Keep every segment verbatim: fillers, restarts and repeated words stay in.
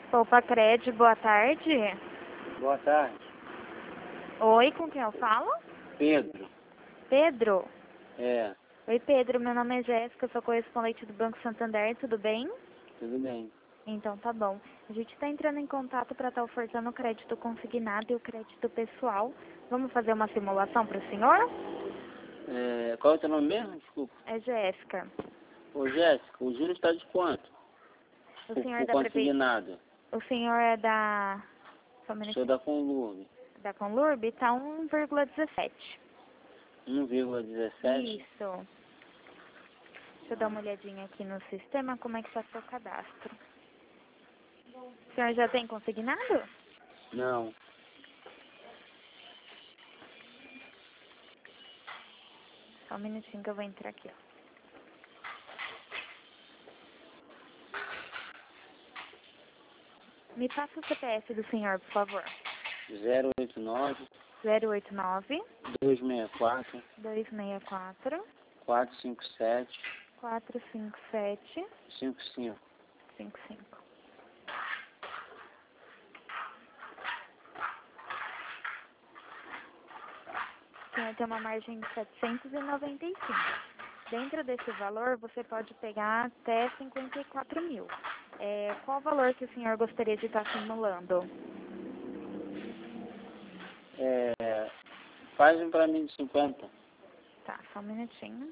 Poupa Crédito, boa tarde. Boa tarde. Oi, com quem eu falo? Pedro. Pedro? É, Oi, Pedro, meu nome é Jéssica, sou correspondente do Banco Santander, tudo bem? tudo bem. Então tá bom. A gente está entrando em contato para estar ofertando o crédito consignado e o crédito pessoal. Vamos fazer uma simulação para o senhor? É, qual é o teu nome mesmo? Desculpa. É Jéssica. Ô Jéssica, o juro está de quanto? O Por, senhor é por da prefeitura? consignado. O senhor é da... Só um Sou minutinho. da Conlurb. Da Conlurb? Tá um vírgula dezessete. um vírgula dezessete. Isso. Deixa eu dar uma olhadinha aqui no sistema, como é que está seu cadastro. O senhor já tem consignado? Não. Só um minutinho que eu vou entrar aqui, ó. Me passa o C P F do senhor, por favor. zero oito nove, zero oito nove, dois seis quatro, dois seis quatro, quatro cinco sete, quatro cinco sete, cinco cinco. cinco cinco. O senhor tem uma margem de setecentos e noventa e cinco. Dentro desse valor, você pode pegar até cinquenta e quatro mil. É, qual o valor que o senhor gostaria de estar simulando? É, faz um pra mim de cinquenta. Tá, só um minutinho.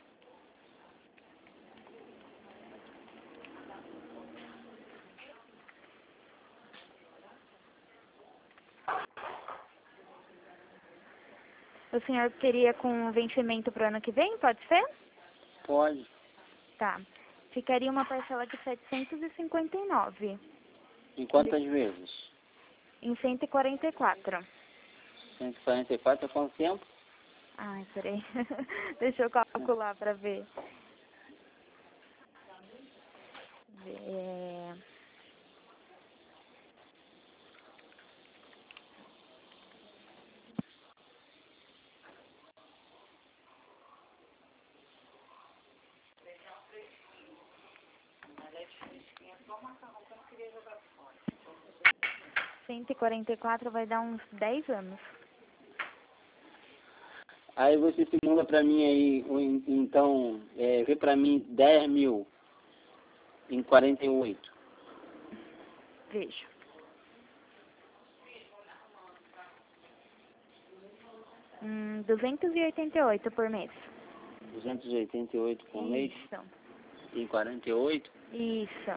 O senhor queria com vencimento para o ano que vem, pode ser? Pode. Tá. Ficaria uma parcela de setecentos e cinquenta e nove. Em quantas vezes? Em cento e quarenta e quatro. cento e quarenta e quatro é quanto tempo? Ai, peraí. Deixa eu calcular para ver. É... cento e quarenta e quatro vai dar uns dez anos. Aí você simula pra mim aí, o- então, é, vê pra mim dez mil em quarenta e oito. Veja. Hum, duzentos e oitenta e oito por mês. duzentos e oitenta e oito por mês Isso. em quarenta e oito. Isso.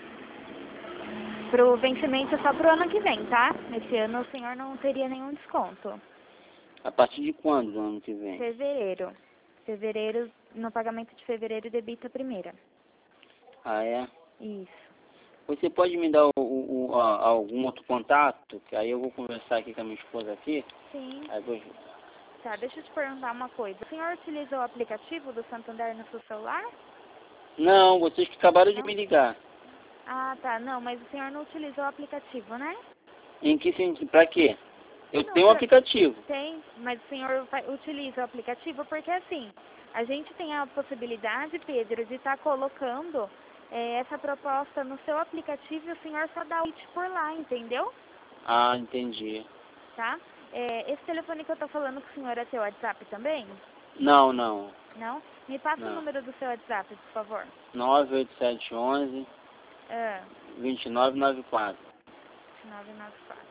Pro vencimento só pro ano que vem, tá? Esse ano o senhor não teria nenhum desconto. A partir de quando do ano que vem? Fevereiro. Fevereiro, no pagamento de fevereiro debita a primeira. Ah, é? Isso. Você pode me dar o, o, o- a- algum outro contato? Que aí eu vou conversar aqui com a minha esposa aqui. Sim. Aí vou... Tá, deixa eu te perguntar uma coisa. O senhor utiliza o aplicativo do Santander no seu celular? Não, vocês que acabaram de Não? me ligar. Ah, tá. Não, mas o senhor não utilizou o aplicativo, né? Em que sentido? Pra quê? Eu Não, tenho um pra... aplicativo. Tem, mas o senhor vai- utiliza o aplicativo porque assim, a gente tem a possibilidade, Pedro, de estar colocando eh, essa proposta no seu aplicativo e o senhor só dá o hit por lá, entendeu? Ah, entendi. Tá? Eh, esse telefone que eu tô falando com o senhor é seu WhatsApp também? Não, não. Não? Me passa o Não. número do seu WhatsApp, por favor. nove oito sete um um, Ah, dois nove nove quatro. nove nove quatro.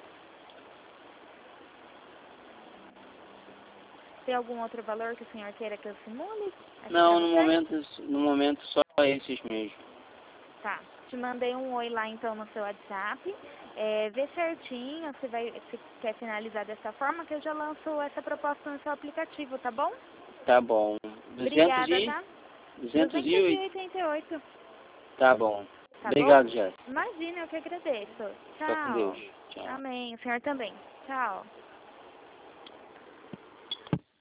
Tem algum outro valor que o senhor queira que eu simule? Aqui Não, pra no você? momento, no momento só esses mesmo. Tá. Te mandei um oi lá então no seu WhatsApp. É, vê certinho se, vai, se quer finalizar dessa forma que eu já lanço essa proposta no seu aplicativo, tá bom? Tá bom. duzentos Obrigada, e... tá? duzentos duzentos e e oito. oitenta e oito, Tá bom. tá bom? Obrigado, Jéssica. Imagina, eu que agradeço. Fica com Tchau. Deus. Tchau. Amém. O senhor também. Tchau.